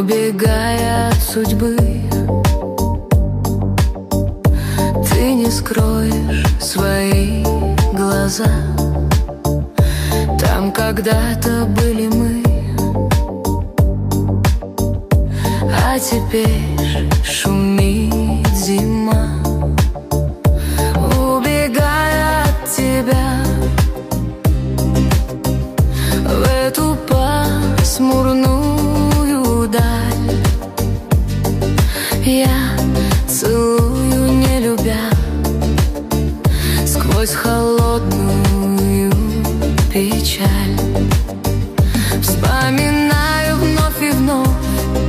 Убегая от судьбы, ты не скроешь свои глаза. Там когда-то были мы, а теперь шумит зима. Убегая от тебя в эту пасмурную даль, я целую, не любя, сквозь холодную печаль. Вспоминаю вновь и вновь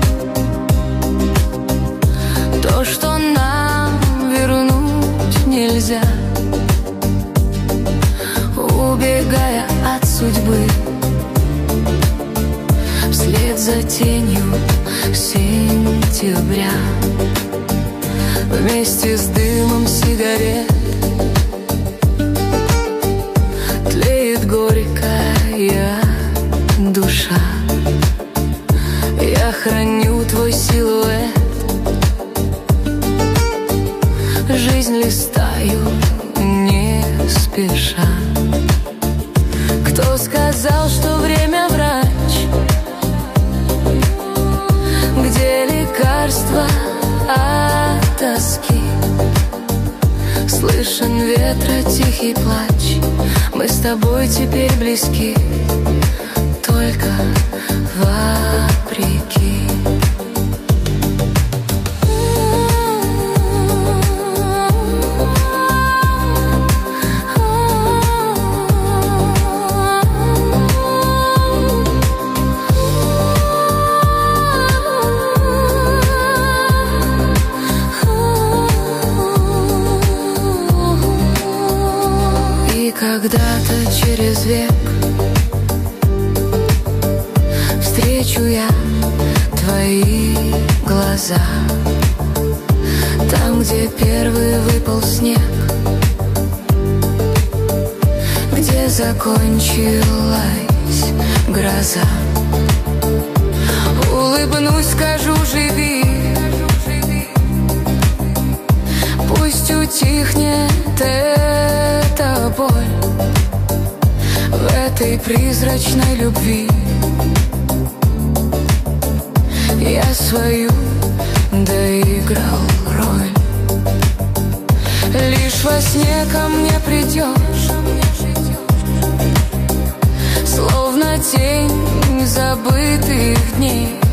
то, что нам вернуть нельзя. Убегая от судьбы, вслед за тенью сентября, вместе с дымом сигарет тлеет горькая душа. Я храню твой силуэт, жизнь листаю не спеша. Кто сказал, что время врач? Где лекарства от тоски? Слышен ветра тихий плач. Мы с тобой теперь близки, только вопреки. Когда-то через век встречу я твои глаза, там, где первый выпал снег, где закончилась гроза. Улыбнусь, скажу: живи, пусть утихнет эта боль в этой призрачной любви. Я свою доиграл роль. Лишь во сне ко мне придешь, словно тень забытых дней.